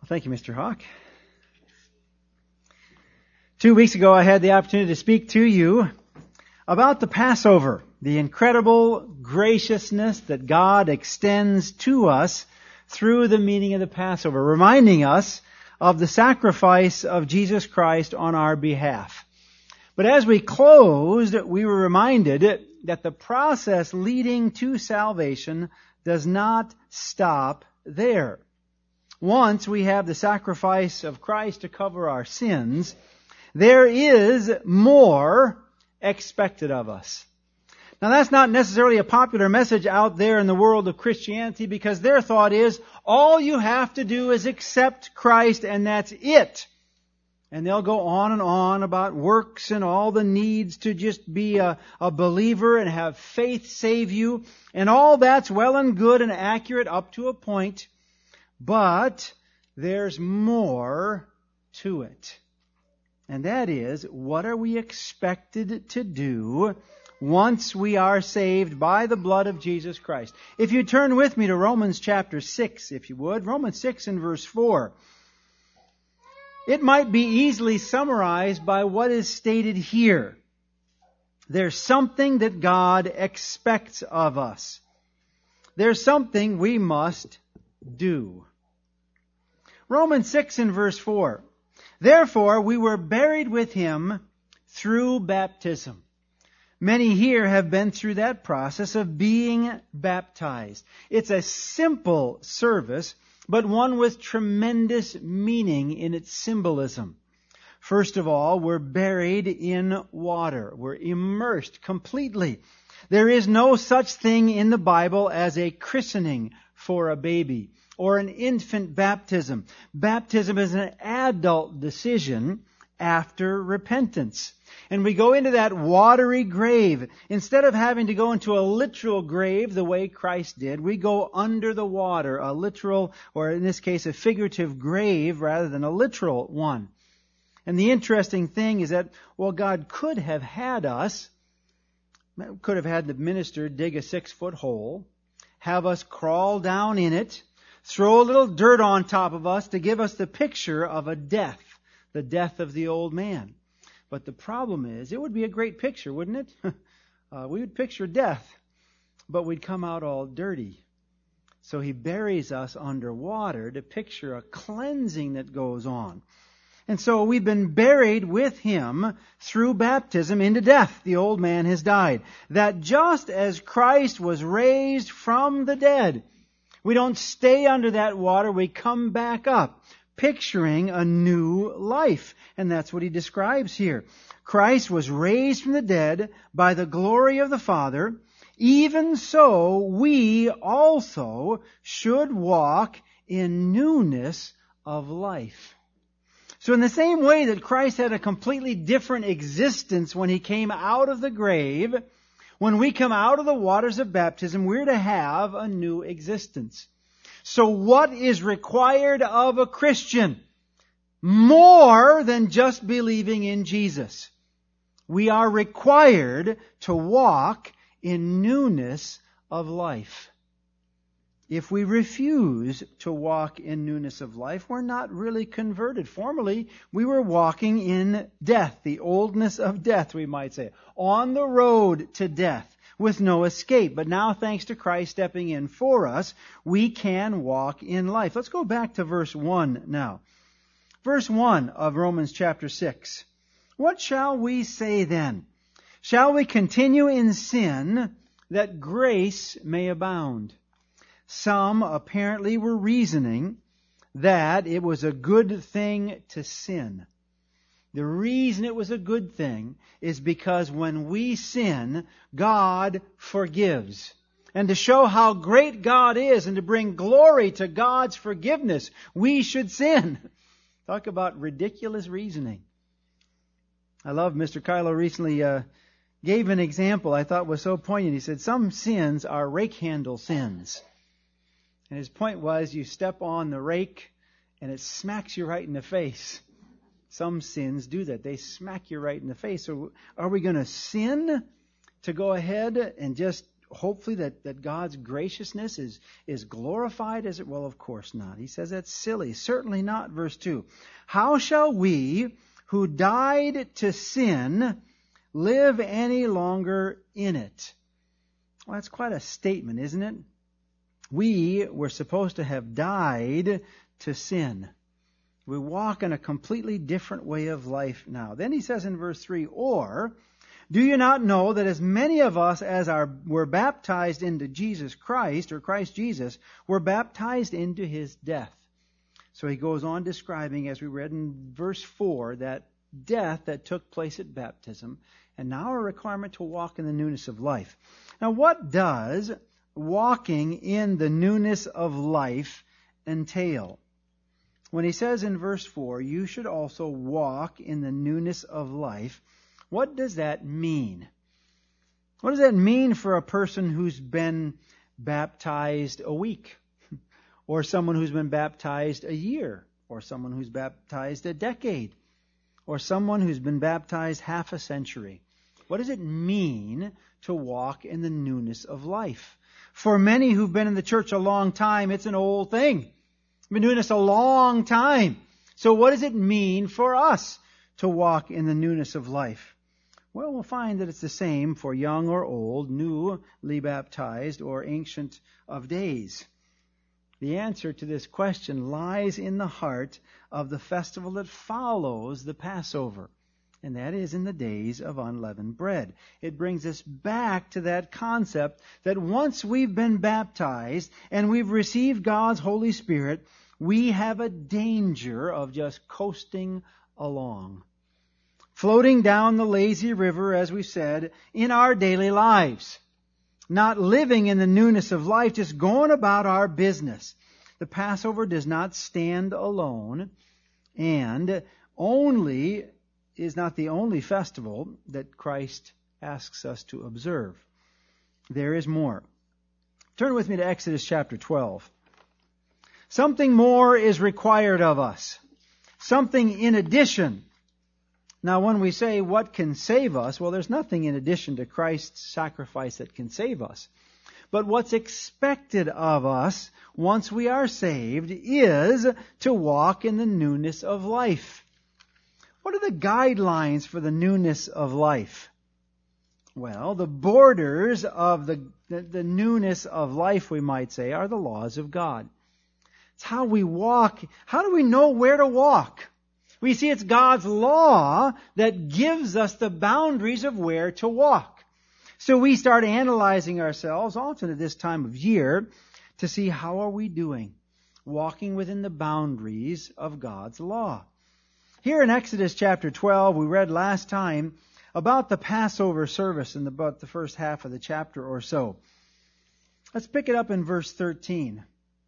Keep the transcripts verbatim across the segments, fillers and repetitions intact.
Thank you, Mister Hawk. Two weeks ago, I had the opportunity to speak to you about the Passover, the incredible graciousness that God extends to us through the meaning of the Passover, reminding us of the sacrifice of Jesus Christ on our behalf. But as we closed, we were reminded that the process leading to salvation does not stop there. Once we have the sacrifice of Christ to cover our sins, there is more expected of us. Now that's not necessarily a popular message out there in the world of Christianity, because their thought is, all you have to do is accept Christ and that's it. And they'll go on and on about works and all the needs to just be a, a believer and have faith save you. And all that's well and good and accurate up to a point. But there's more to it. And that is, what are we expected to do once we are saved by the blood of Jesus Christ? If you turn with me to Romans chapter six, if you would, Romans six and verse four. It might be easily summarized by what is stated here. There's something that God expects of us. There's something we must do. Romans six and verse four. Therefore, we were buried with Him through baptism. Many here have been through that process of being baptized. It's a simple service, but one with tremendous meaning in its symbolism. First of all, we're buried in water. We're immersed completely. There is no such thing in the Bible as a christening for a baby or an infant baptism. Baptism is an adult decision after repentance. And we go into that watery grave. Instead of having to go into a literal grave the way Christ did, we go under the water, a literal, or in this case, a figurative grave rather than a literal one. And the interesting thing is that, well, God could have had us, could have had the minister dig a six-foot hole, have us crawl down in it, throw a little dirt on top of us to give us the picture of a death, the death of the old man. But the problem is, it would be a great picture, wouldn't it? uh, we would picture death, but we'd come out all dirty. So He buries us underwater to picture a cleansing that goes on. And so we've been buried with Him through baptism into death. The old man has died. That just as Christ was raised from the dead, we don't stay under that water, we come back up, picturing a new life. And that's what he describes here. Christ was raised from the dead by the glory of the Father. Even so, we also should walk in newness of life. So in the same way that Christ had a completely different existence when He came out of the grave, when we come out of the waters of baptism, we're to have a new existence. So what is required of a Christian? More than just believing in Jesus. We are required to walk in newness of life. If we refuse to walk in newness of life, we're not really converted. Formerly, we were walking in death, the oldness of death, we might say, on the road to death with no escape. But now, thanks to Christ stepping in for us, we can walk in life. Let's go back to verse one now. Verse one of Romans chapter six. What shall we say then? Shall we continue in sin that grace may abound? Some apparently were reasoning that it was a good thing to sin. The reason it was a good thing is because when we sin, God forgives. And to show how great God is and to bring glory to God's forgiveness, we should sin. Talk about ridiculous reasoning. I love Mister Kylo recently uh, gave an example I thought was so poignant. He said, some sins are rake handle sins. And his point was, you step on the rake and it smacks you right in the face. Some sins do that. They smack you right in the face. So are we going to sin to go ahead and just hopefully that, that God's graciousness is, is glorified as it? Well, of course not. He says that's silly. Certainly not. Verse two. How shall we who died to sin live any longer in it? Well, that's quite a statement, isn't it? We were supposed to have died to sin. We walk in a completely different way of life now. Then he says in verse three, or do you not know that as many of us as are were baptized into Jesus Christ, or Christ Jesus, were baptized into his death? So he goes on describing, as we read in verse four, that death that took place at baptism, and now a requirement to walk in the newness of life. Now, what does walking in the newness of life entail? When he says in verse four, you should also walk in the newness of life, what does that mean? What does that mean for a person who's been baptized a week? Or someone who's been baptized a year? Or someone who's baptized a decade? Or someone who's been baptized half a century? What does it mean to walk in the newness of life? For many who've been in the church a long time, it's an old thing. We've been doing this a long time. So what does it mean for us to walk in the newness of life? Well, we'll find that it's the same for young or old, newly baptized or ancient of days. The answer to this question lies in the heart of the festival that follows the Passover, and that is in the days of unleavened bread. It brings us back to that concept that once we've been baptized and we've received God's Holy Spirit, we have a danger of just coasting along, floating down the lazy river, as we said, in our daily lives, not living in the newness of life, just going about our business. The Passover does not stand alone, and only is not the only festival that Christ asks us to observe. There is more. Turn with me to Exodus chapter twelve. Something more is required of us. Something in addition. Now, when we say what can save us, well, there's nothing in addition to Christ's sacrifice that can save us. But what's expected of us once we are saved is to walk in the newness of life. What are the guidelines for the newness of life? Well, the borders of the, the, the newness of life, we might say, are the laws of God. It's how we walk. How do we know where to walk? We see it's God's law that gives us the boundaries of where to walk. So we start analyzing ourselves, often at this time of year, to see how are we doing, walking within the boundaries of God's law. Here in Exodus chapter twelve, we read last time about the Passover service in about the first half of the chapter or so. Let's pick it up in verse thirteen.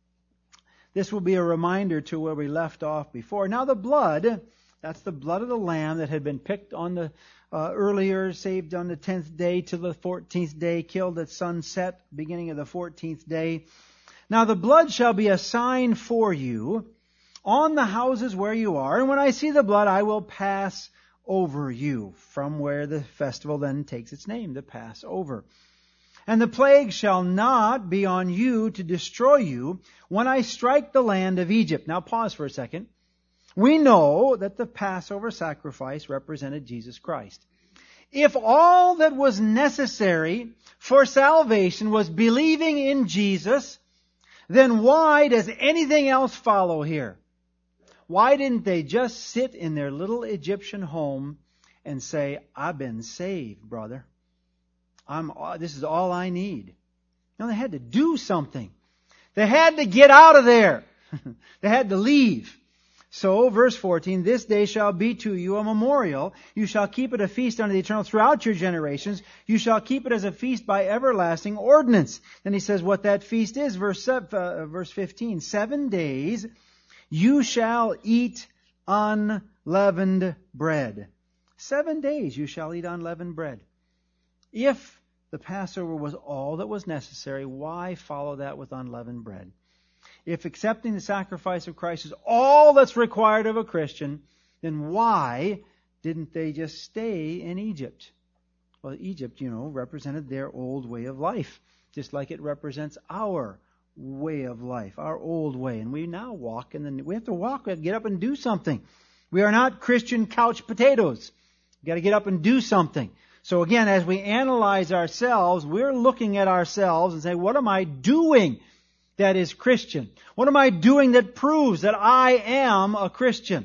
This will be a reminder to where we left off before. Now the blood, that's the blood of the lamb that had been picked on the uh, earlier, saved on the tenth day to the fourteenth day, killed at sunset, beginning of the fourteenth day. Now the blood shall be a sign for you on the houses where you are, and when I see the blood, I will pass over you, from where the festival then takes its name, the Passover. And the plague shall not be on you to destroy you when I strike the land of Egypt. Now pause for a second. We know that the Passover sacrifice represented Jesus Christ. If all that was necessary for salvation was believing in Jesus, then why does anything else follow here? Why didn't they just sit in their little Egyptian home and say, I've been saved, brother. I'm, this is all I need. No, they had to do something. They had to get out of there. They had to leave. So, verse fourteen, this day shall be to you a memorial. You shall keep it a feast unto the eternal throughout your generations. You shall keep it as a feast by everlasting ordinance. Then he says what that feast is. Verse, uh, verse fifteen, seven days you shall eat unleavened bread. Seven days you shall eat unleavened bread. If the Passover was all that was necessary, why follow that with unleavened bread? If accepting the sacrifice of Christ is all that's required of a Christian, then why didn't they just stay in Egypt? Well, Egypt, you know, represented their old way of life, just like it represents our way of life, our old way. And we now walk in the, we have to walk, we have to get up and do something. We are not Christian couch potatoes. We've got to get up and do something. So again, as we analyze ourselves, we're looking at ourselves and say, what am I doing that is Christian? What am I doing that proves that I am a Christian?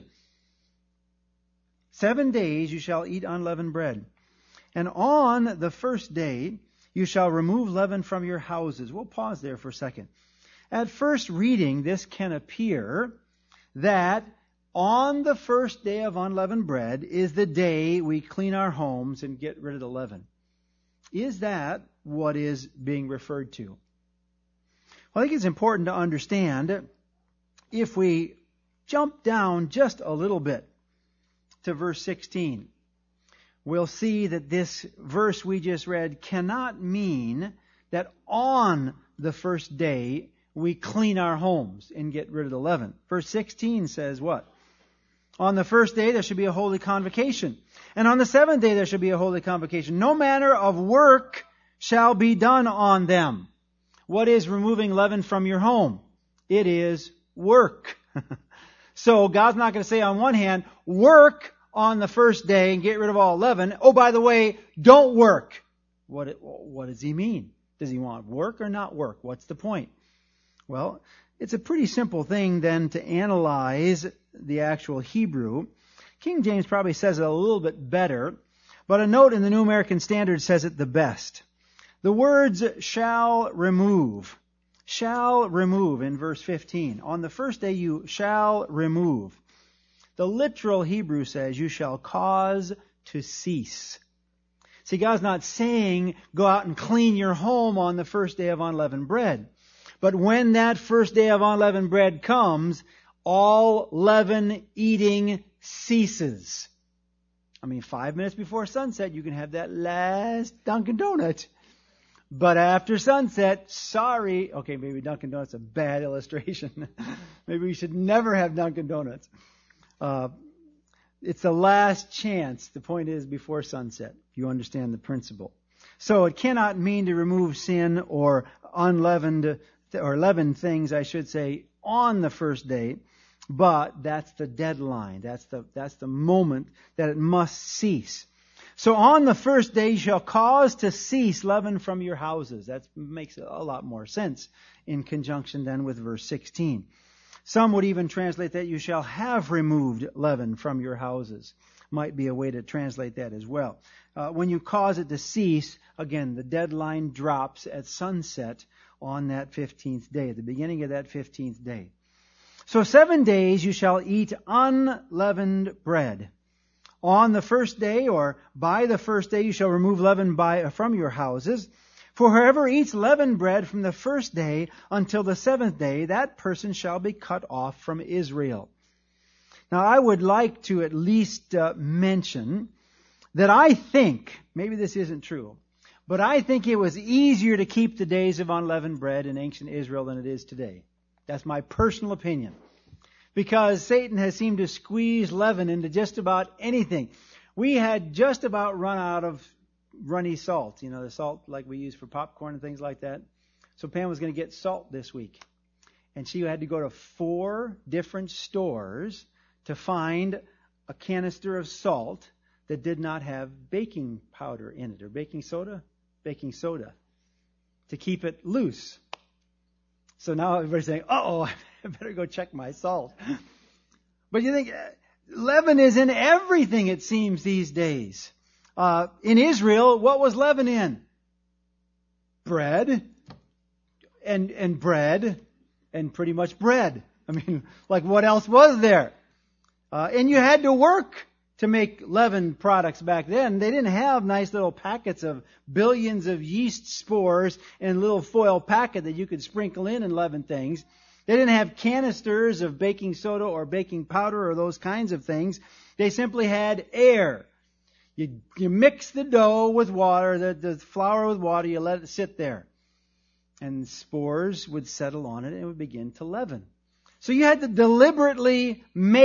Seven days you shall eat unleavened bread. And on the first day you shall remove leaven from your houses. We'll pause there for a second. At first reading, this can appear that on the first day of unleavened bread is the day we clean our homes and get rid of the leaven. Is that what is being referred to? Well, I think it's important to understand, if we jump down just a little bit to verse sixteen, we'll see that this verse we just read cannot mean that on the first day we clean our homes and get rid of the leaven. Verse sixteen says what? On the first day there should be a holy convocation. And on the seventh day there should be a holy convocation. No manner of work shall be done on them. What is removing leaven from your home? It is work. So God's not going to say on one hand, work on the first day and get rid of all leaven. Oh, by the way, don't work. What, what does he mean? Does he want work or not work? What's the point? Well, it's a pretty simple thing then to analyze the actual Hebrew. King James probably says it a little bit better, but a note in the New American Standard says it the best. The words shall remove, shall remove in verse fifteen. On the first day you shall remove. The literal Hebrew says you shall cause to cease. See, God's not saying go out and clean your home on the first day of unleavened bread. But when that first day of unleavened bread comes, all leaven eating ceases. I mean, five minutes before sunset, you can have that last Dunkin' Donut. But after sunset, sorry. Okay, maybe Dunkin' Donuts is a bad illustration. Maybe we should never have Dunkin' Donuts. Uh, it's the last chance. The point is before sunset. You understand the principle. So it cannot mean to remove sin or unleavened or leavened things, I should say, on the first day. But that's the deadline. That's the, that's the moment that it must cease. So on the first day you shall cause to cease leaven from your houses. That makes a lot more sense in conjunction then with verse sixteen. Some would even translate that you shall have removed leaven from your houses. Might be a way to translate that as well. Uh, when you cause it to cease, again, the deadline drops at sunset on that fifteenth day, at the beginning of that fifteenth day. So seven days you shall eat unleavened bread. On the first day, or by the first day, you shall remove leaven by, from your houses. For whoever eats leavened bread from the first day until the seventh day, that person shall be cut off from Israel. Now, I would like to at least uh, mention that I think, maybe this isn't true, but I think it was easier to keep the days of unleavened bread in ancient Israel than it is today. That's my personal opinion. Because Satan has seemed to squeeze leaven into just about anything. We had just about run out of runny salt, you know, the salt like we use for popcorn and things like that. So Pam was going to get salt this week. And she had to go to four different stores to find a canister of salt that did not have baking powder in it, or baking soda, baking soda, to keep it loose. So now everybody's saying, uh-oh, I better go check my salt. But you think, leaven is in everything, it seems, these days. Uh, in Israel, what was leaven in? Bread. And, and bread. And pretty much bread. I mean, like what else was there? Uh, and you had to work to make leaven products back then. They didn't have nice little packets of billions of yeast spores in a little foil packet that you could sprinkle in and leaven things. They didn't have canisters of baking soda or baking powder or those kinds of things. They simply had air. You, you mix the dough with water, the, the flour with water, you let it sit there. And spores would settle on it and it would begin to leaven. So you had to deliberately make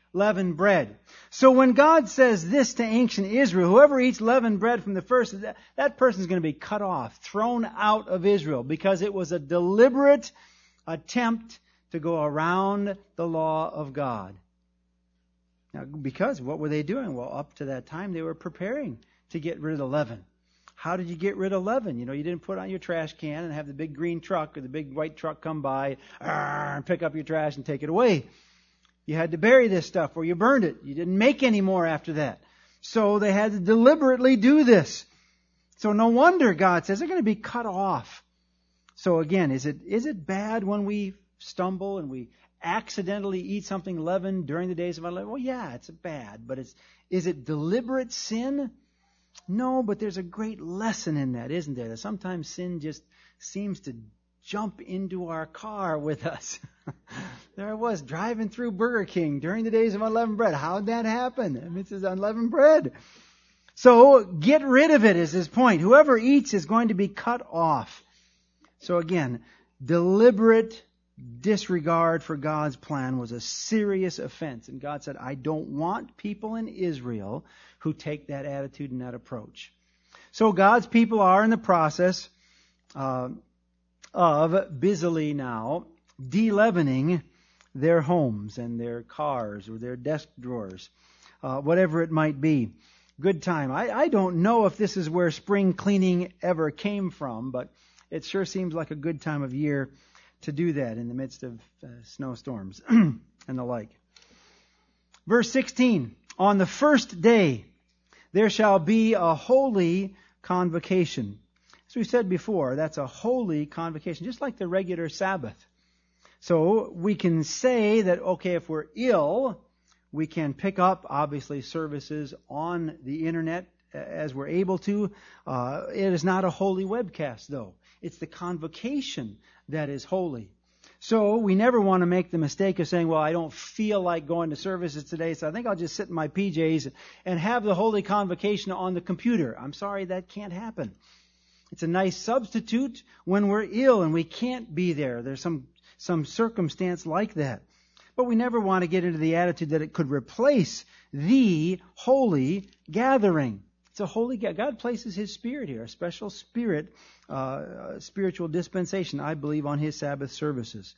leavened bread. So when God says this to ancient Israel, whoever eats leavened bread from the first, that, that person is going to be cut off, thrown out of Israel, because it was a deliberate attempt to go around the law of God. Now, because what were they doing? Well, up to that time, they were preparing to get rid of leaven. How did you get rid of leaven? You know, you didn't put it on your trash can and have the big green truck or the big white truck come by and pick up your trash and take it away. You had to bury this stuff or you burned it. You didn't make any more after that. So they had to deliberately do this. So no wonder God says they're going to be cut off. So again, is it is it bad when we stumble and we accidentally eat something leavened during the days of our life? Well, yeah, it's bad, but it's is it deliberate sin? No, but there's a great lesson in that, isn't there? That sometimes sin just seems to jump into our car with us. There I was driving through Burger King during the days of unleavened bread. How'd that happen? I mean, it's unleavened bread. So get rid of it is his point. Whoever eats is going to be cut off. So again, deliberate disregard for God's plan was a serious offense. And God said, I don't want people in Israel who take that attitude and that approach. So God's people are in the process uh, of busily now de-leavening their homes and their cars or their desk drawers, uh, whatever it might be. Good time. I, I don't know if this is where spring cleaning ever came from, but it sure seems like a good time of year to do that in the midst of uh, snowstorms and the like. Verse sixteen, on the first day there shall be a holy convocation. As we said before, that's a holy convocation, just like the regular Sabbath. So we can say that, okay, if we're ill, we can pick up, obviously, services on the internet as we're able to. Uh, it is not a holy webcast, though. It's the convocation that is holy. So we never want to make the mistake of saying, well, I don't feel like going to services today, so I think I'll just sit in my P Js and have the holy convocation on the computer. I'm sorry, that can't happen. It's a nice substitute when we're ill and we can't be there. There's some, some circumstance like that. But we never want to get into the attitude that it could replace the holy gathering. It's a holy gathering. God places His Spirit here, a special Spirit, uh, spiritual dispensation, I believe, on His Sabbath services.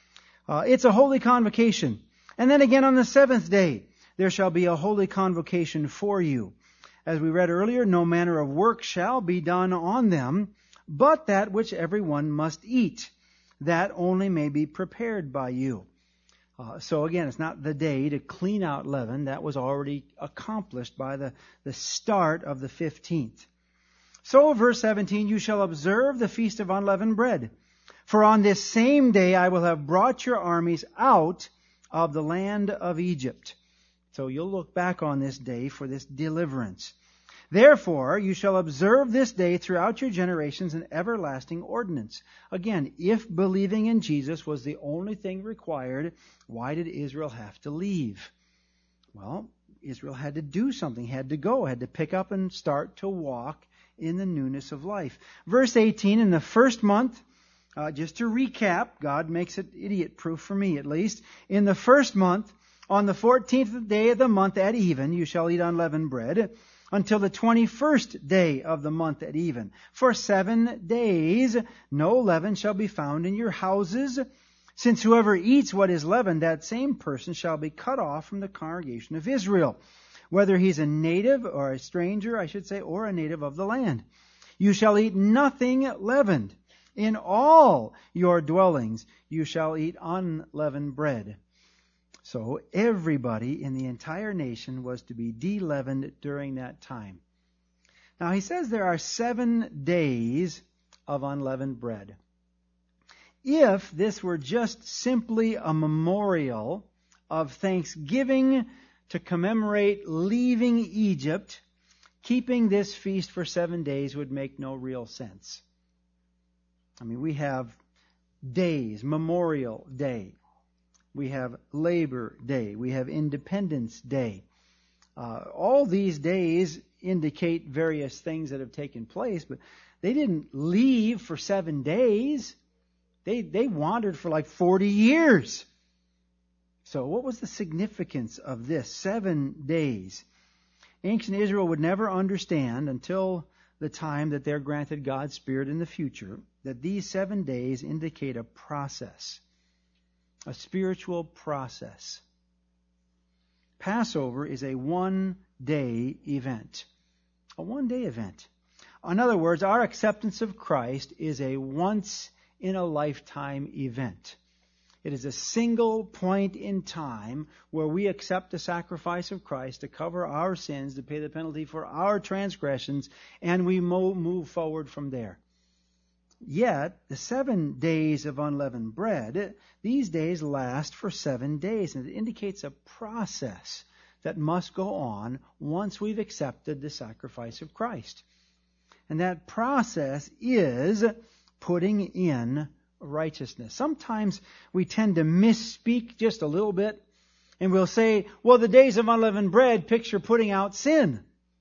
Uh, it's a holy convocation. And then again on the seventh day, there shall be a holy convocation for you. As we read earlier, no manner of work shall be done on them, but that which everyone must eat, that only may be prepared by you. Uh, so again, it's not the day to clean out leaven. That was already accomplished by the, the start of the fifteenth. So, verse seventeen, you shall observe the feast of unleavened bread. For on this same day I will have brought your armies out of the land of Egypt. So you'll look back on this day for this deliverance. Therefore, you shall observe this day throughout your generations an everlasting ordinance. Again, if believing in Jesus was the only thing required, why did Israel have to leave? Well, Israel had to do something, had to go, had to pick up and start to walk in the newness of life. Verse eighteen, in the first month, uh, just to recap, God makes it idiot-proof for me at least. In the first month, on the fourteenth day of the month at even, you shall eat unleavened bread, until the twenty-first day of the month at even. For seven days no leaven shall be found in your houses, since whoever eats what is leavened, that same person shall be cut off from the congregation of Israel, whether he's a native or a stranger, I should say, or a native of the land. You shall eat nothing leavened. In all your dwellings you shall eat unleavened bread. So everybody in the entire nation was to be de-leavened during that time. Now he says there are seven days of unleavened bread. If this were just simply a memorial of thanksgiving to commemorate leaving Egypt, keeping this feast for seven days would make no real sense. I mean, we have days, Memorial Day. We have Labor Day. We have Independence Day. Uh, all these days indicate various things that have taken place, but they didn't leave for seven days. They, they wandered for like forty years. So what was the significance of this seven days? Ancient Israel would never understand until the time that they're granted God's Spirit in the future that these seven days indicate a process, a spiritual process. Passover is a one-day event. A one-day event. In other words, our acceptance of Christ is a once-in-a-lifetime event. It is a single point in time where we accept the sacrifice of Christ to cover our sins, to pay the penalty for our transgressions, and we move forward from there. Yet, the seven days of unleavened bread, these days last for seven days, and it indicates a process that must go on once we've accepted the sacrifice of Christ. And that process is putting in righteousness. Sometimes we tend to misspeak just a little bit, and we'll say, well, the days of unleavened bread picture putting out sin.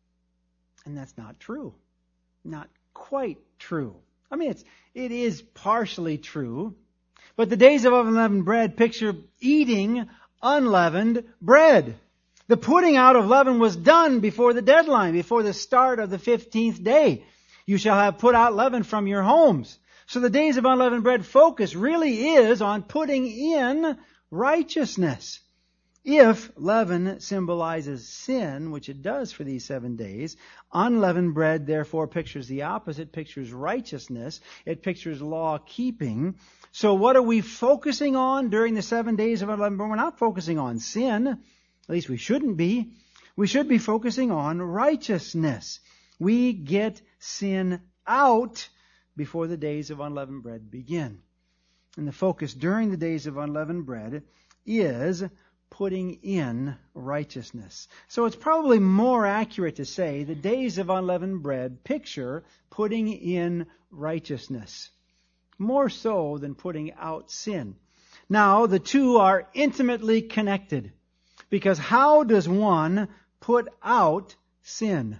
And that's not true. Not quite true. I mean, it's, it is partially true, but the days of unleavened bread picture eating unleavened bread. The putting out of leaven was done before the deadline, before the start of the fifteenth day. You shall have put out leaven from your homes. So the days of unleavened bread focus really is on putting in righteousness. If leaven symbolizes sin, which it does for these seven days, unleavened bread therefore pictures the opposite, pictures righteousness. It pictures law-keeping. So what are we focusing on during the seven days of unleavened bread? We're not focusing on sin. At least we shouldn't be. We should be focusing on righteousness. We get sin out before the days of unleavened bread begin. And the focus during the days of unleavened bread is putting in righteousness. So it's probably more accurate to say the days of unleavened bread picture putting in righteousness, more so than putting out sin. Now, the two are intimately connected, because how does one put out sin?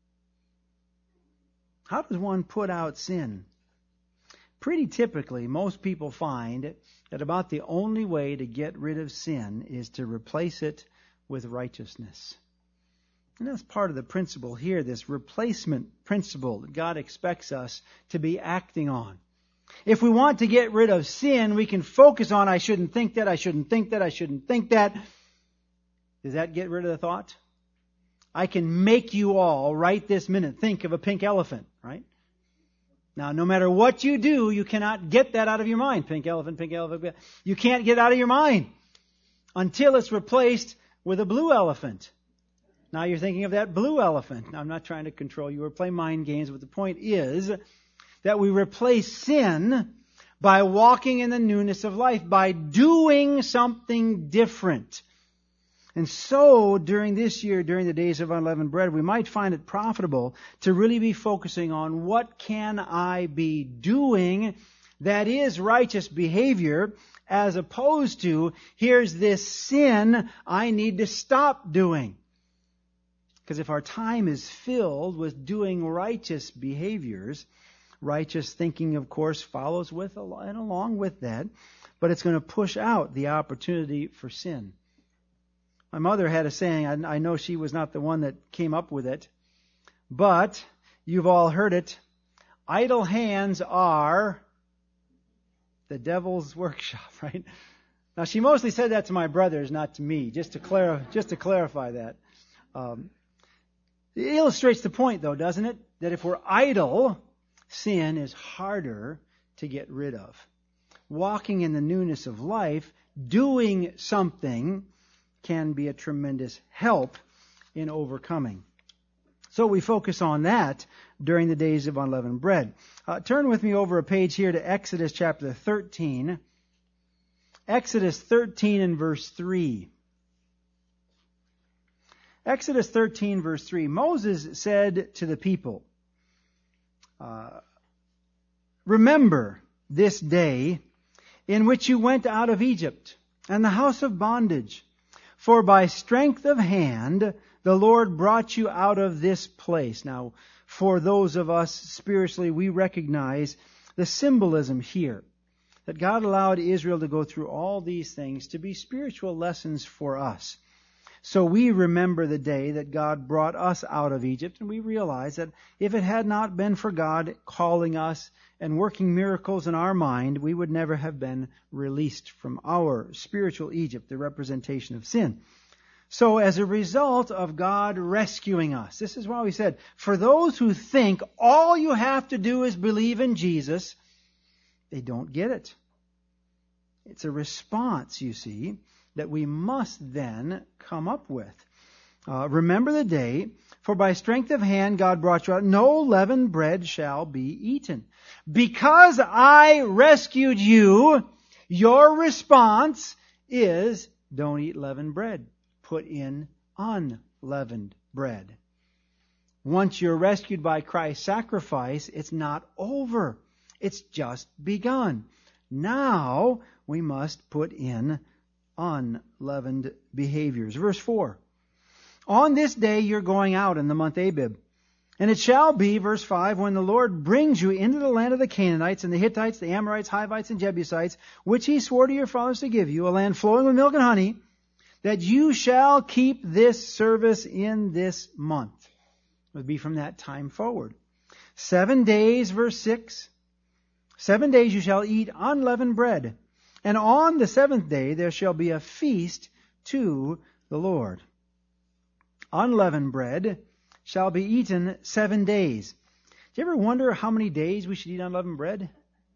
How does one put out sin? Pretty typically, most people find that about the only way to get rid of sin is to replace it with righteousness. And that's part of the principle here, this replacement principle that God expects us to be acting on. If we want to get rid of sin, we can focus on, I shouldn't think that, I shouldn't think that, I shouldn't think that. Does that get rid of the thought? I can make you all, right this minute, think of a pink elephant, right? Now, no matter what you do, you cannot get that out of your mind. Pink elephant, pink elephant. You can't get it out of your mind until it's replaced with a blue elephant. Now you're thinking of that blue elephant. Now, I'm not trying to control you or play mind games, but the point is that we replace sin by walking in the newness of life, by doing something different. And so, during this year, during the days of unleavened bread, we might find it profitable to really be focusing on what can I be doing that is righteous behavior, as opposed to, here's this sin I need to stop doing. Because if our time is filled with doing righteous behaviors, righteous thinking, of course, follows with and along with that, but it's going to push out the opportunity for sin. My mother had a saying, I know she was not the one that came up with it, but you've all heard it. Idle hands are the devil's workshop, right? Now, she mostly said that to my brothers, not to me, just to, clar- just to clarify that. Um, it illustrates the point, though, doesn't it? That if we're idle, sin is harder to get rid of. Walking in the newness of life, doing something, can be a tremendous help in overcoming. So we focus on that during the days of unleavened bread. Uh, turn with me over a page here to Exodus chapter thirteen. Exodus thirteen and verse three. Exodus thirteen verse three. Moses said to the people, uh, remember this day in which you went out of Egypt and the house of bondage. For by strength of hand, the Lord brought you out of this place. Now, for those of us spiritually, we recognize the symbolism here. that God allowed Israel to go through all these things to be spiritual lessons for us. So we remember the day that God brought us out of Egypt, and we realize that if it had not been for God calling us and working miracles in our mind, we would never have been released from our spiritual Egypt, the representation of sin. So as a result of God rescuing us, this is why we said, for those who think all you have to do is believe in Jesus, they don't get it. It's a response, you see, that we must then come up with. Uh, remember the day, for by strength of hand God brought you out. No leavened bread shall be eaten. Because I rescued you, your response is, don't eat leavened bread. Put in unleavened bread. Once you're rescued by Christ's sacrifice, it's not over. It's just begun. Now we must put in unleavened behaviors. Verse four. On this day you're going out in the month Abib. And it shall be, verse five, when the Lord brings you into the land of the Canaanites and the Hittites, the Amorites, Hivites, and Jebusites, which he swore to your fathers to give you, a land flowing with milk and honey, that you shall keep this service in this month. It would be from that time forward. Seven days, verse six. Seven days you shall eat unleavened bread. And on the seventh day there shall be a feast to the Lord. Unleavened bread shall be eaten seven days. Do you ever wonder how many days we should eat unleavened bread?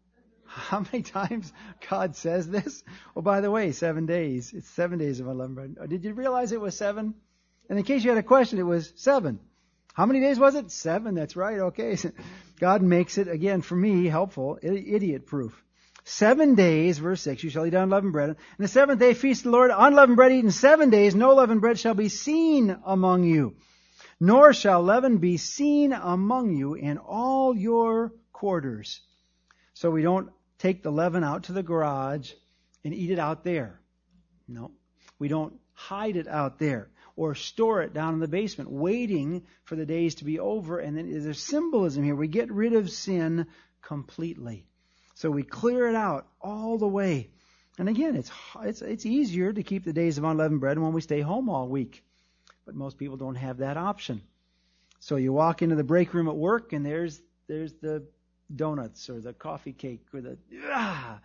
How many times God says this? Oh, by the way, seven days. It's seven days of unleavened bread. Did you realize it was seven? And in case you had a question, it was seven. How many days was it? Seven. That's right. Okay. God makes it, again, for me, helpful, idiot proof. Seven days, verse six, you shall eat unleavened bread. And the seventh day feast the Lord, unleavened bread eaten seven days. No leavened bread shall be seen among you, nor shall leaven be seen among you in all your quarters. So we don't take the leaven out to the garage and eat it out there. No, we don't hide it out there or store it down in the basement, waiting for the days to be over. And then there's symbolism here. We get rid of sin completely. So we clear it out all the way. And again, it's it's it's easier to keep the days of unleavened bread when we stay home all week. But most people don't have that option. So you walk into the break room at work and there's there's the donuts or the coffee cake or the ah,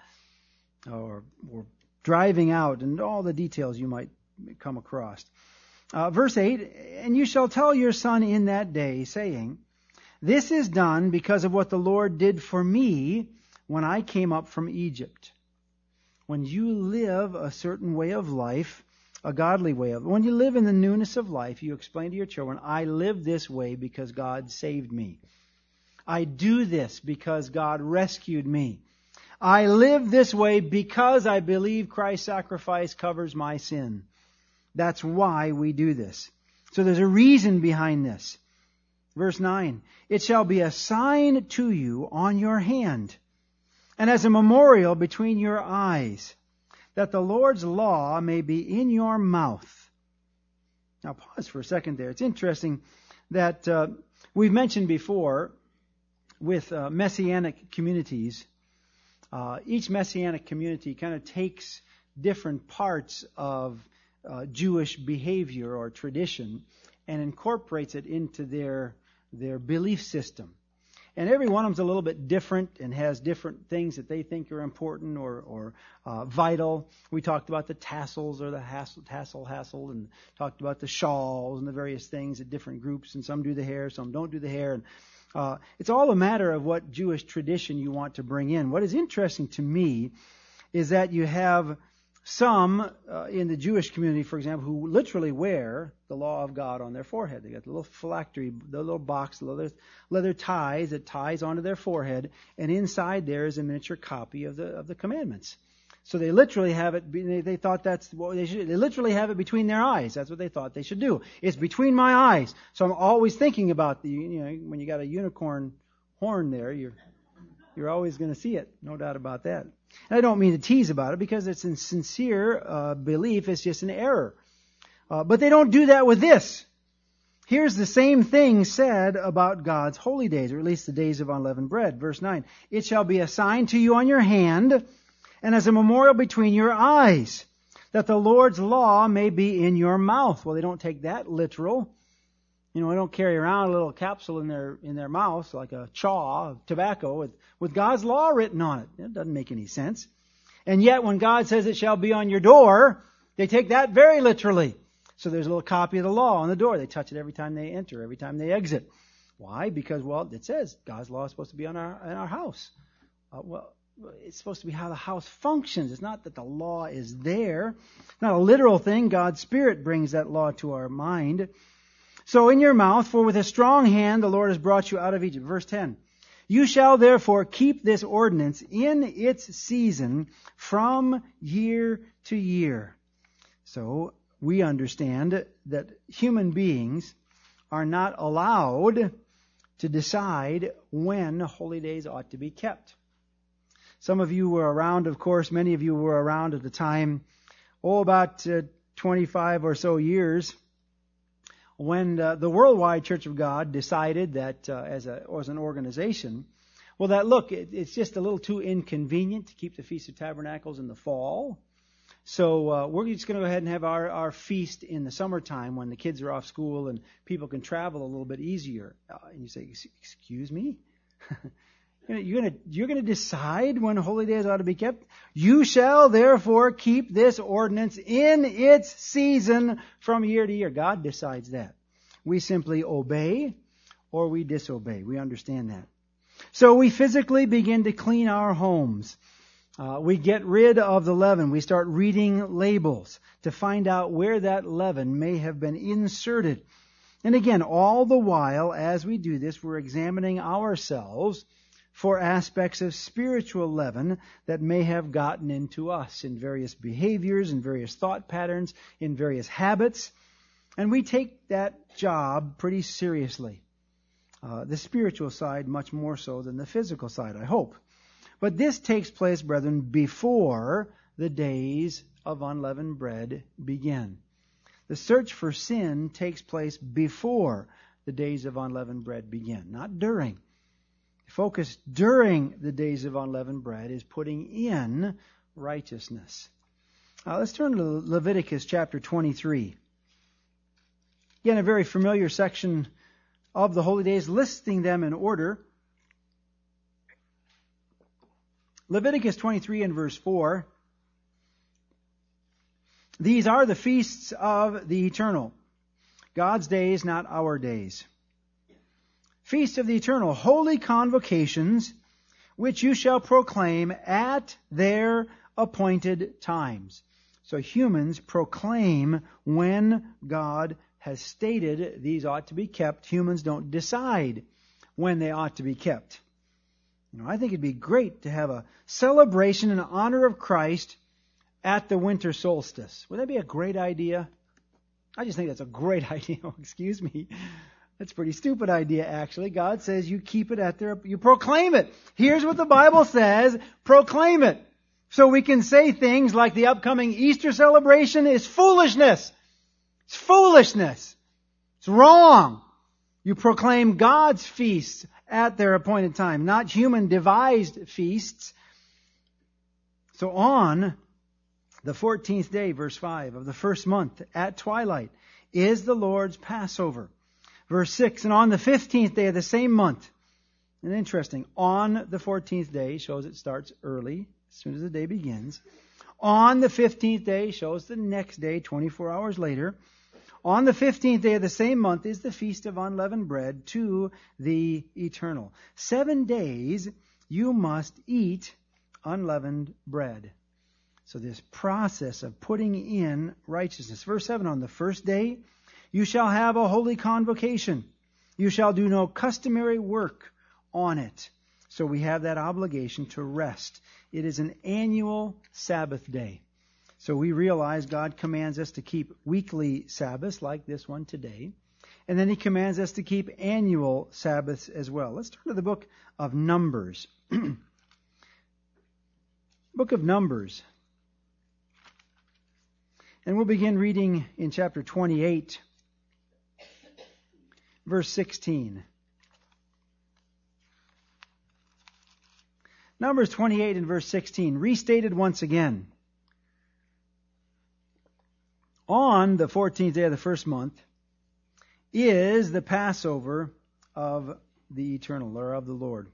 or or driving out and all the details you might come across. Uh, verse eight, and you shall tell your son in that day, saying, this is done because of what the Lord did for me when I came up from Egypt. When you live a certain way of life, a godly way of, when you live in the newness of life, you explain to your children, I live this way because God saved me. I do this because God rescued me. I live this way because I believe Christ's sacrifice covers my sin. That's why we do this. So there's a reason behind this. Verse nine, it shall be a sign to you on your hand, and as a memorial between your eyes, that the Lord's law may be in your mouth. Now pause for a second there. It's interesting that uh, we've mentioned before with uh, Messianic communities, uh, each Messianic community kind of takes different parts of uh, Jewish behavior or tradition and incorporates it into their their belief system. And every one of them's a little bit different and has different things that they think are important or, or uh, vital. We talked about the tassels or the hassle, tassel, hassle, and talked about the shawls and the various things at different groups. And some do the hair, some don't do the hair. And uh, it's all a matter of what Jewish tradition you want to bring in. What is interesting to me is that you have some uh, in the Jewish community, for example, who literally wear the law of God on their forehead. They got the little phylactery, the little box, the leather, leather ties that ties onto their forehead, and inside there is a miniature copy of the of the commandments. So they literally have it. They, they thought that's what they should. They literally have it between their eyes. That's what they thought they should do. It's between my eyes. So I'm always thinking about the. You know, when you got a unicorn horn there, you're you're always going to see it. No doubt about that. And I don't mean to tease about it because it's a sincere uh, belief. It's just an error. Uh, but they don't do that with this. Here's the same thing said about God's holy days, or at least the days of unleavened bread. Verse nine, it shall be a sign to you on your hand, and as a memorial between your eyes, that the Lord's law may be in your mouth. Well, they don't take that literal. You know, they don't carry around a little capsule in their in their mouth like a chaw of tobacco with, with God's law written on it. It doesn't make any sense. And yet when God says it shall be on your door, they take that very literally. So there's a little copy of the law on the door. They touch it every time they enter, every time they exit. Why? Because, well, it says God's law is supposed to be on our in our house. Uh, well, it's supposed to be how the house functions. It's not that the law is there. It's not a literal thing. God's Spirit brings that law to our mind. So in your mouth, for with a strong hand the Lord has brought you out of Egypt. Verse ten. You shall therefore keep this ordinance in its season from year to year. So we understand that human beings are not allowed to decide when holy days ought to be kept. Some of you were around, of course, many of you were around at the time, oh, about uh, twenty-five or so years, when uh, the Worldwide Church of God decided that uh, as, a, as an organization, well, that look, it, it's just a little too inconvenient to keep the Feast of Tabernacles in the fall. So uh, we're just going to go ahead and have our, our feast in the summertime when the kids are off school and people can travel a little bit easier. Uh, and you say, excuse me? You're going to you're going to decide when holy days ought to be kept? You shall therefore keep this ordinance in its season from year to year. God decides that. We simply obey or we disobey. We understand that. So we physically begin to clean our homes. Uh, we get rid of the leaven. We start reading labels to find out where that leaven may have been inserted. And again, all the while, as we do this, we're examining ourselves for aspects of spiritual leaven that may have gotten into us in various behaviors, in various thought patterns, in various habits. And we take that job pretty seriously. Uh, the spiritual side much more so than the physical side, I hope. But this takes place, brethren, before the days of unleavened bread begin. The search for sin takes place before the days of unleavened bread begin, not during. The focus during the days of unleavened bread is putting in righteousness. Uh, let's turn to Leviticus chapter twenty-three. Again, a very familiar section of the holy days, listing them in order. Leviticus twenty-three and verse four. These are the feasts of the eternal. God's days, not our days. Feast of the eternal, holy convocations, which you shall proclaim at their appointed times. So humans proclaim when God has stated these ought to be kept. Humans don't decide when they ought to be kept. You know, I think it'd be great to have a celebration in honor of Christ at the winter solstice. Would that be a great idea? I just think that's a great idea. Excuse me. That's a pretty stupid idea, actually. God says you keep it at their, you proclaim it. Here's what the Bible says, proclaim it. So we can say things like the upcoming Easter celebration is foolishness. It's foolishness. It's wrong. You proclaim God's feasts at their appointed time, not human devised feasts. So on the fourteenth day, verse five, of the first month at twilight is the Lord's Passover. Verse six, and on the fifteenth day of the same month, and interesting, on the fourteenth day shows it starts early, as soon as the day begins. On the fifteenth day shows the next day, twenty-four hours later. On the fifteenth day of the same month is the Feast of Unleavened Bread to the Eternal. Seven days you must eat unleavened bread. So this process of putting in righteousness. Verse seven, on the first day you shall have a holy convocation. You shall do no customary work on it. So we have that obligation to rest. It is an annual Sabbath day. So we realize God commands us to keep weekly Sabbaths like this one today. And then He commands us to keep annual Sabbaths as well. Let's turn to the book of Numbers. Book of Numbers. And we'll begin reading in chapter twenty-eight, verse sixteen. Numbers twenty-eight and verse sixteen, restated once again. On the fourteenth day of the first month is the Passover of the Eternal, or of the Lord.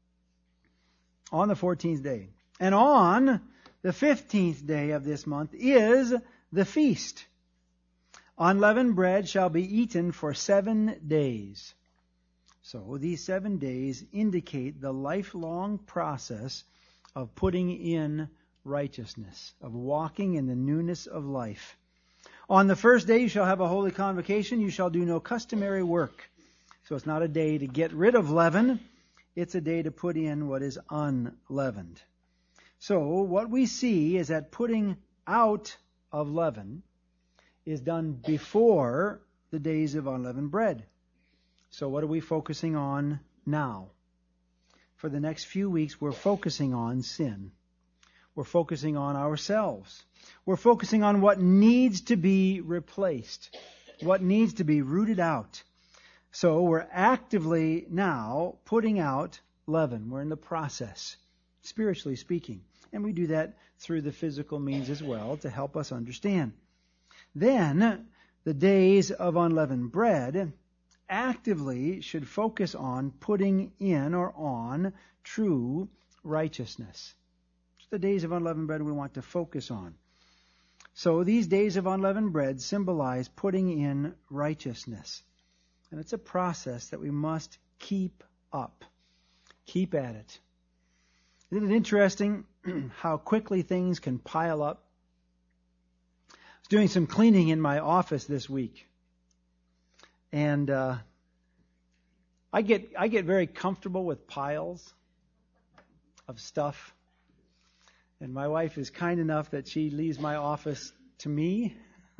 On the fourteenth day. And on the fifteenth day of this month is the feast. Unleavened bread shall be eaten for seven days. So these seven days indicate the lifelong process of putting in righteousness, of walking in the newness of life. On the first day you shall have a holy convocation. You shall do no customary work. So it's not a day to get rid of leaven. It's a day to put in what is unleavened. So what we see is that putting out of leaven is done before the days of unleavened bread. So what are we focusing on now? For the next few weeks, we're focusing on sin. We're focusing on ourselves. We're focusing on what needs to be replaced, what needs to be rooted out. So we're actively now putting out leaven. We're in the process, spiritually speaking. And we do that through the physical means as well to help us understand. Then, the days of unleavened bread actively should focus on putting in or on true righteousness. It's the days of unleavened bread we want to focus on. So these days of unleavened bread symbolize putting in righteousness. And it's a process that we must keep up. Keep at it. Isn't it interesting how quickly things can pile up? I was doing some cleaning in my office this week. And uh, I get I get very comfortable with piles of stuff. And my wife is kind enough that she leaves my office to me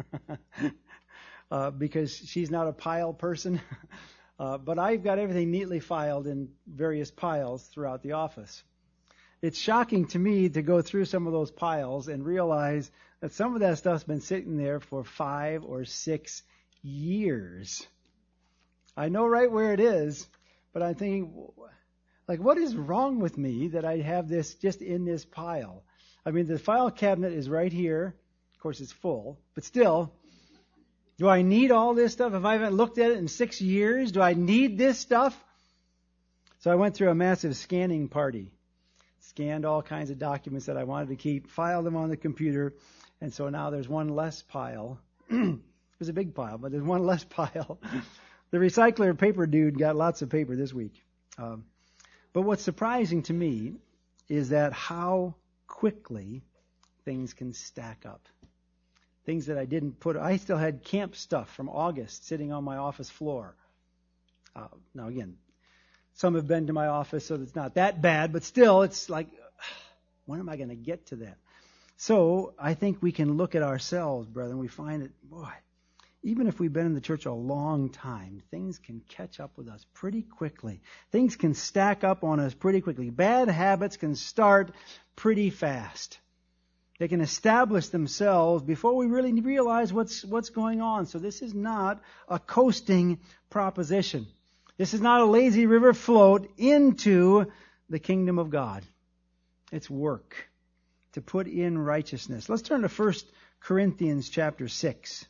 uh, because she's not a pile person. uh, but I've got everything neatly filed in various piles throughout the office. It's shocking to me to go through some of those piles and realize that some of that stuff's been sitting there for five or six years. I know right where it is, but I'm thinking, like, what is wrong with me that I have this just in this pile? I mean, the file cabinet is right here. Of course, it's full, but still, do I need all this stuff? If I haven't looked at it in six years, do I need this stuff? So I went through a massive scanning party. Scanned all kinds of documents that I wanted to keep, filed them on the computer, and so now there's one less pile. It was a big pile, but there's one less pile. The recycler paper dude got lots of paper this week. Um, but what's surprising to me is that how quickly things can stack up. Things that I didn't put. I still had camp stuff from August sitting on my office floor. Uh, now again, some have been to my office, so it's not that bad, but still, it's like, when am I going to get to that? So I think we can look at ourselves, brethren. We find that, boy, even if we've been in the church a long time, things can catch up with us pretty quickly. Things can stack up on us pretty quickly. Bad habits can start pretty fast. They can establish themselves before we really realize what's what's going on. So this is not a coasting proposition. This is not a lazy river float into the kingdom of God. It's work to put in righteousness. Let's turn to First Corinthians chapter six.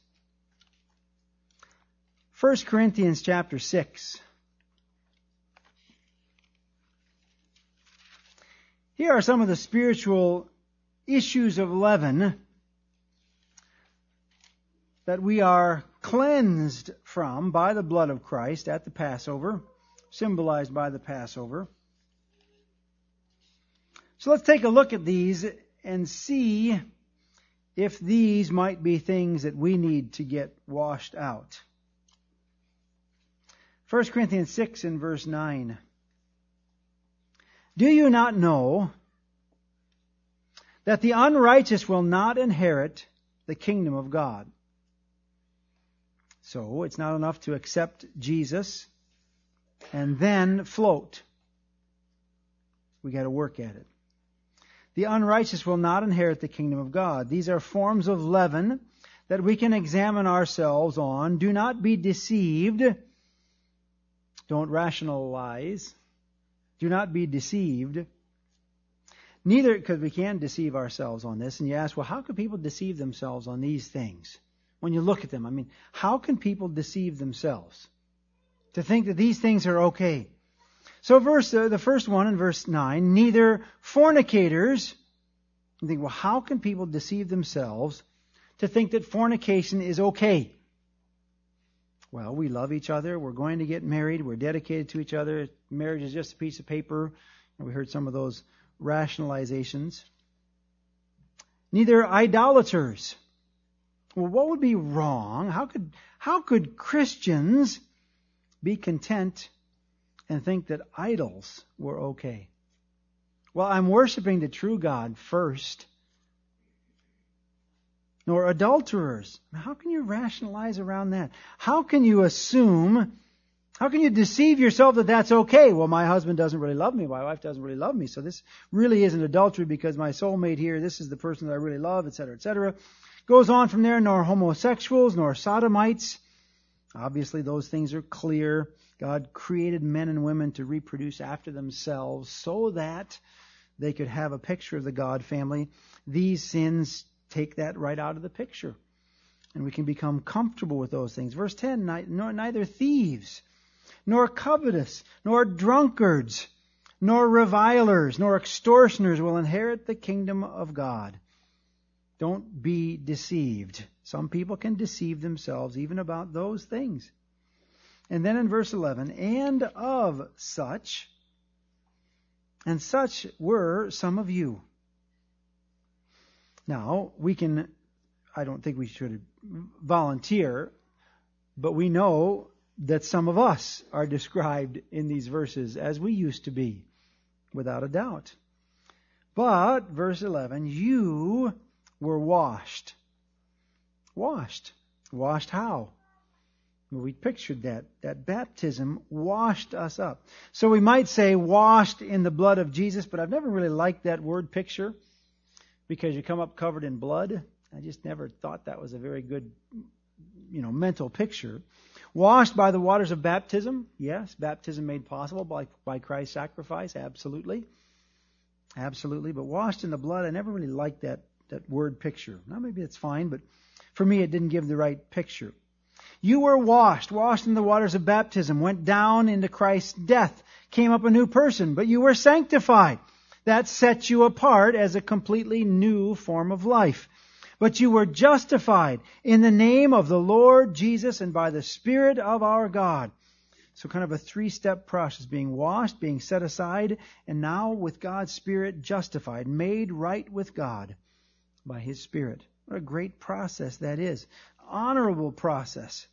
First Corinthians chapter six. Here are some of the spiritual issues of leaven that we are cleansed from by the blood of Christ at the Passover, symbolized by the Passover. So let's take a look at these and see if these might be things that we need to get washed out. First Corinthians six and verse nine. Do you not know that the unrighteous will not inherit the kingdom of God? So it's not enough to accept Jesus and then float. We got to work at it. The unrighteous will not inherit the kingdom of God. These are forms of leaven that we can examine ourselves on. Do not be deceived. Don't rationalize. Do not be deceived. Neither, because we can deceive ourselves on this. And you ask, well, how can people deceive themselves on these things? When you look at them, I mean, how can people deceive themselves to think that these things are okay? So verse, uh, the first one in verse nine, neither fornicators. You think, well, how can people deceive themselves to think that fornication is okay? Well, we love each other. We're going to get married. We're dedicated to each other. Marriage is just a piece of paper. And we heard some of those rationalizations. Neither idolaters. Well, what would be wrong? How could, how could Christians be content and think that idols were okay? Well, I'm worshiping the true God first. Nor adulterers. How can you rationalize around that? How can you assume, how can you deceive yourself that that's okay? Well, my husband doesn't really love me. My wife doesn't really love me. So this really isn't adultery because my soulmate here, this is the person that I really love, et cetera, et cetera. Goes on from there, nor homosexuals, nor sodomites. Obviously, those things are clear. God created men and women to reproduce after themselves so that they could have a picture of the God family. These sins take that right out of the picture. And we can become comfortable with those things. Verse ten, nor neither thieves, nor covetous, nor drunkards, nor revilers, nor extortioners will inherit the kingdom of God. Don't be deceived. Some people can deceive themselves even about those things. And then in verse eleven, and of such, and such were some of you. Now, we can, I don't think we should volunteer, but we know that some of us are described in these verses as we used to be, without a doubt. But, verse eleven, you were washed. Washed. Washed how? Well, we pictured that. That baptism washed us up. So we might say washed in the blood of Jesus, but I've never really liked that word picture because you come up covered in blood. I just never thought that was a very good, you know, mental picture. Washed by the waters of baptism. Yes, baptism made possible by, by Christ's sacrifice. Absolutely. Absolutely. But washed in the blood, I never really liked that, that word picture. Now maybe it's fine, but for me it didn't give the right picture. You were washed, washed in the waters of baptism, went down into Christ's death, came up a new person, but you were sanctified. That sets you apart as a completely new form of life. But you were justified in the name of the Lord Jesus and by the Spirit of our God. So kind of a three-step process, being washed, being set aside, and now with God's Spirit justified, made right with God by His Spirit. What a great process that is. Honorable process.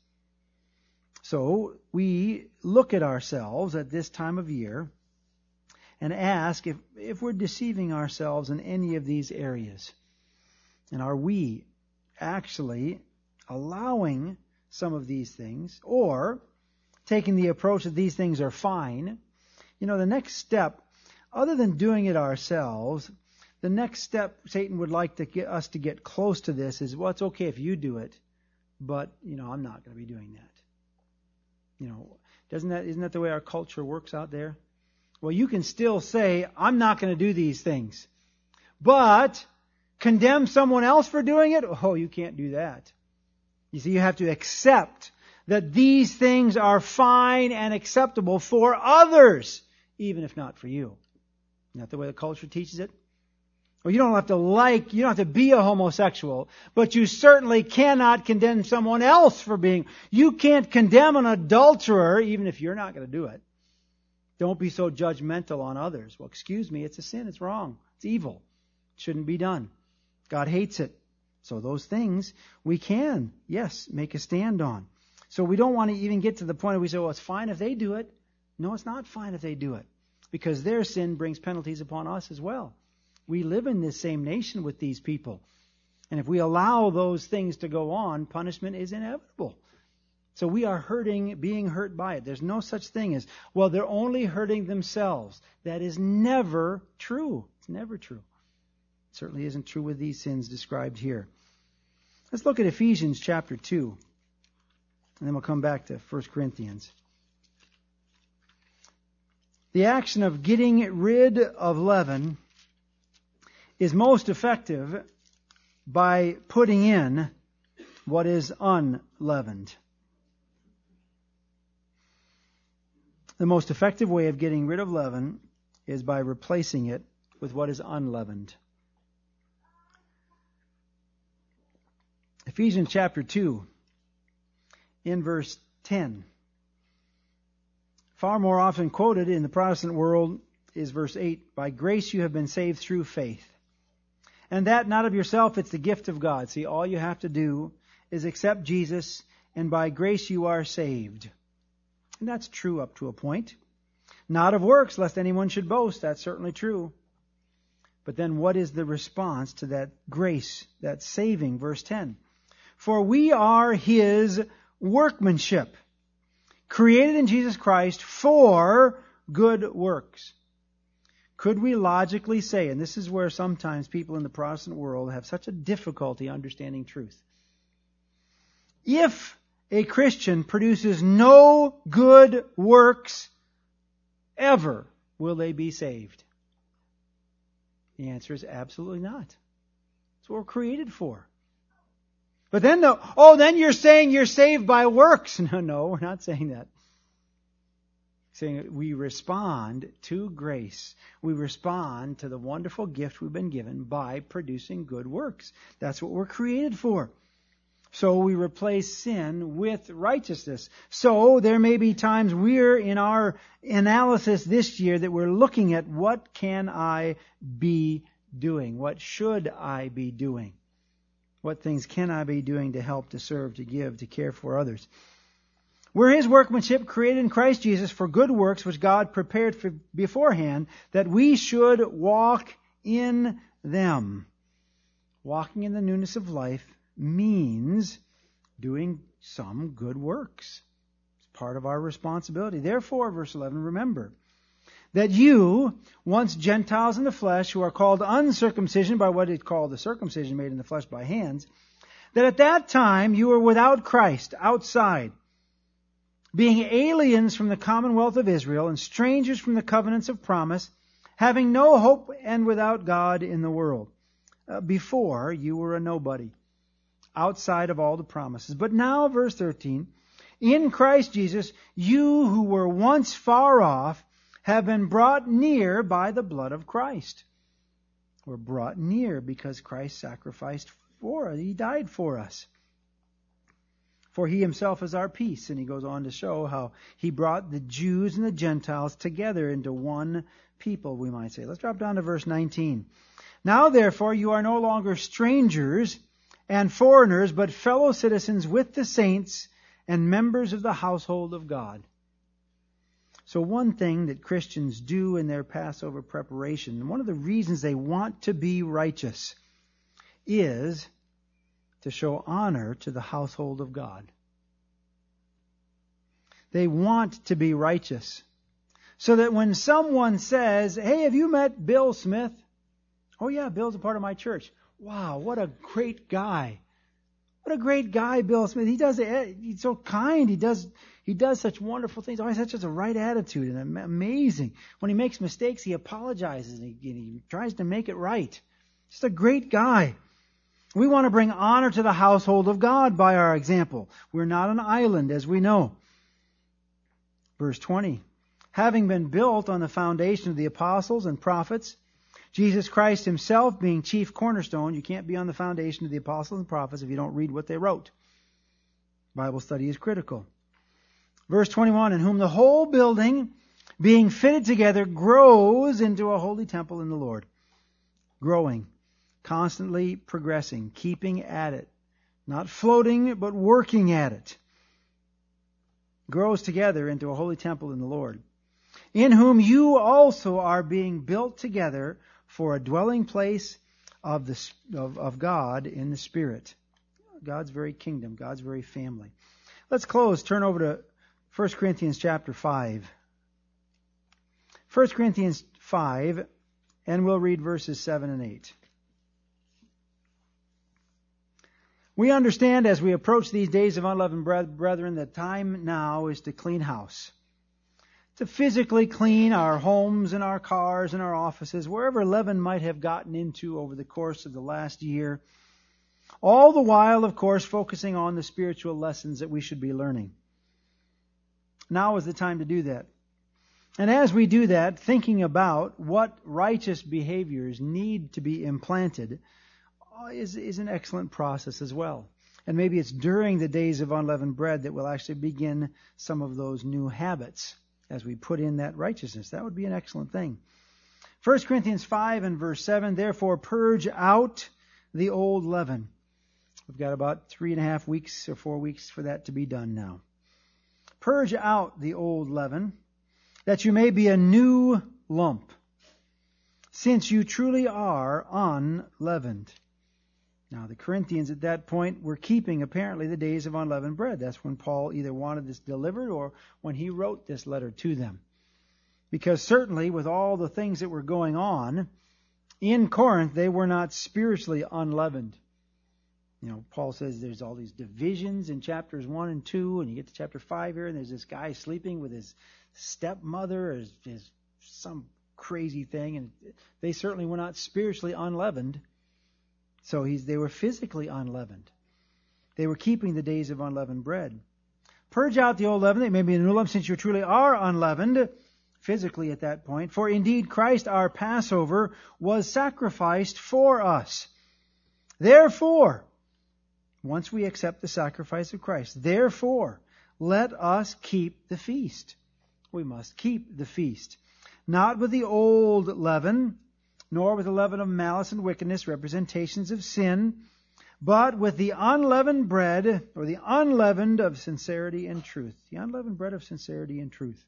So we look at ourselves at this time of year and ask if, if we're deceiving ourselves in any of these areas. And are we actually allowing some of these things or taking the approach that these things are fine? You know, the next step, other than doing it ourselves, the next step Satan would like to get us to get close to this is, well, it's okay if you do it, but, you know, I'm not going to be doing that. You know, doesn't that, isn't that the way our culture works out there? Well, you can still say, I'm not going to do these things, but condemn someone else for doing it? Oh, you can't do that. You see, you have to accept that these things are fine and acceptable for others, even if not for you. Isn't that the way the culture teaches it? Well, you don't have to like, you don't have to be a homosexual, but you certainly cannot condemn someone else for being. You can't condemn an adulterer, even if you're not going to do it. Don't be so judgmental on others. Well, excuse me, it's a sin, it's wrong, it's evil. It shouldn't be done. God hates it. So those things we can, yes, make a stand on. So we don't want to even get to the point where we say, well, it's fine if they do it. No, it's not fine if they do it, because their sin brings penalties upon us as well. We live in this same nation with these people. And if we allow those things to go on, punishment is inevitable. So we are hurting, being hurt by it. There's no such thing as, well, they're only hurting themselves. That is never true. It's never true. It certainly isn't true with these sins described here. Let's look at Ephesians chapter two. And then we'll come back to First Corinthians. The action of getting rid of leaven is most effective by putting in what is unleavened. The most effective way of getting rid of leaven is by replacing it with what is unleavened. Ephesians chapter two, in verse ten. Far more often quoted in the Protestant world is verse eight. By grace you have been saved through faith. And that not of yourself, it's the gift of God. See, all you have to do is accept Jesus, and by grace you are saved. And that's true up to a point. Not of works, lest anyone should boast. That's certainly true. But then what is the response to that grace, that saving? Verse ten. For we are His workmanship, created in Jesus Christ for good works. Could we logically say, and this is where sometimes people in the Protestant world have such a difficulty understanding truth. If a Christian produces no good works ever, will they be saved? The answer is absolutely not. That's what we're created for. But then, the, oh, then you're saying you're saved by works. No, no, we're not saying that. Saying that we respond to grace. We respond to the wonderful gift we've been given by producing good works. That's what we're created for. So we replace sin with righteousness. So there may be times we're in our analysis this year that we're looking at what can I be doing? What should I be doing? What things can I be doing to help, to serve, to give, to care for others? We're His workmanship, created in Christ Jesus for good works, which God prepared for beforehand, that we should walk in them. Walking in the newness of life means doing some good works. It's part of our responsibility. Therefore, verse eleven, remember that you, once Gentiles in the flesh, who are called uncircumcision by what is called the circumcision made in the flesh by hands, that at that time you were without Christ, outside, being aliens from the commonwealth of Israel and strangers from the covenants of promise, having no hope and without God in the world. Uh, before, you were a nobody, outside of all the promises. But now, verse thirteen, in Christ Jesus, you who were once far off have been brought near by the blood of Christ. We're brought near because Christ sacrificed for us. He died for us. For He Himself is our peace. And he goes on to show how He brought the Jews and the Gentiles together into one people, we might say. Let's drop down to verse nineteen. Now therefore you are no longer strangers and foreigners, but fellow citizens with the saints and members of the household of God. So one thing that Christians do in their Passover preparation, one of the reasons they want to be righteous, is to show honor to the household of God. They want to be righteous. So that when someone says, hey, have you met Bill Smith? Oh yeah, Bill's a part of my church. Wow, what a great guy. What a great guy, Bill Smith. He does it. He's so kind. He does he does such wonderful things. Always has such a right attitude and amazing. When he makes mistakes, he apologizes and he, and he tries to make it right. Just a great guy. We want to bring honor to the household of God by our example. We're not an island, as we know. Verse twenty. Having been built on the foundation of the apostles and prophets, Jesus Christ Himself being chief cornerstone. You can't be on the foundation of the apostles and prophets if you don't read what they wrote. Bible study is critical. Verse twenty-one, in whom the whole building, being fitted together, grows into a holy temple in the Lord. Growing, constantly progressing, keeping at it. Not floating, but working at it. Grows together into a holy temple in the Lord. In whom you also are being built together for a dwelling place of the of, of God in the Spirit. God's very kingdom, God's very family. Let's close. Turn over to First Corinthians chapter five. First Corinthians five, and we'll read verses seven and eight. We understand as we approach these days of unleavened brethren that time now is to clean house. to physically clean our homes and our cars and our offices, wherever leaven might have gotten into over the course of the last year. All the while, of course, focusing on the spiritual lessons that we should be learning. Now is the time to do that. And as we do that, thinking about what righteous behaviors need to be implanted is, is an excellent process as well. And maybe it's during the days of unleavened bread that we'll actually begin some of those new habits as we put in that righteousness. That would be an excellent thing. First Corinthians five and verse seven, therefore purge out the old leaven. We've got about three and a half weeks or four weeks for that to be done now. Purge out the old leaven, that you may be a new lump, since you truly are unleavened. Now, the Corinthians at that point were keeping, apparently, the days of unleavened bread. That's when Paul either wanted this delivered or when he wrote this letter to them. Because certainly, with all the things that were going on in Corinth, they were not spiritually unleavened. You know, Paul says there's all these divisions in chapters one and two, and you get to chapter five here, and there's this guy sleeping with his stepmother, or his, his some crazy thing, and they certainly were not spiritually unleavened. So he's, they were physically unleavened. They were keeping the days of unleavened bread. Purge out the old leaven, that may be a new lump, since you truly are unleavened, physically at that point. For indeed Christ our Passover was sacrificed for us. Therefore, once we accept the sacrifice of Christ, therefore, let us keep the feast. We must keep the feast. Not with the old leaven, nor with the leaven of malice and wickedness, representations of sin, but with the unleavened bread, or the unleavened of sincerity and truth. The unleavened bread of sincerity and truth.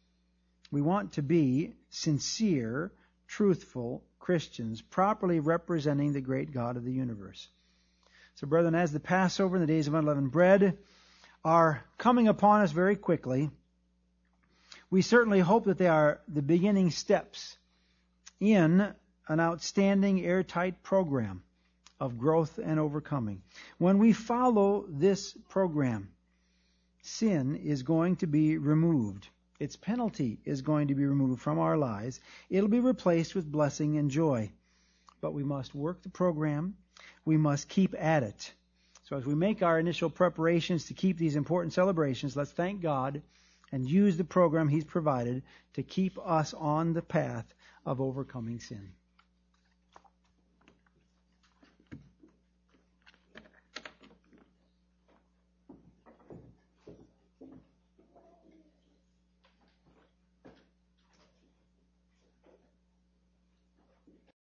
We want to be sincere, truthful Christians, properly representing the great God of the universe. So, brethren, as the Passover and the days of unleavened bread are coming upon us very quickly, we certainly hope that they are the beginning steps in an outstanding, airtight program of growth and overcoming. When we follow this program, sin is going to be removed. Its penalty is going to be removed from our lives. It'll be replaced with blessing and joy. But we must work the program. We must keep at it. So as we make our initial preparations to keep these important celebrations, let's thank God and use the program He's provided to keep us on the path of overcoming sin.